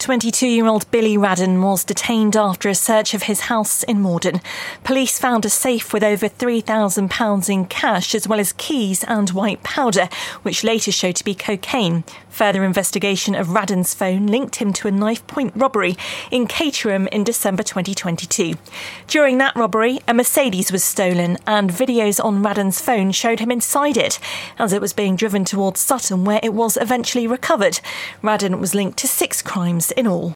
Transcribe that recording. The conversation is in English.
22-year-old Billy Radden was detained after a search of his house in Morden. Police found a safe with over £3,000 in cash, as well as keys and white powder, which later showed to be cocaine. Further investigation of Radden's phone linked him to a knife-point robbery in Caterham in December 2022. During that robbery, a Mercedes was stolen, and videos on Radden's phone showed him inside it as it was being driven towards Sutton, where it was eventually recovered. Radden was linked to 6 crimes in all.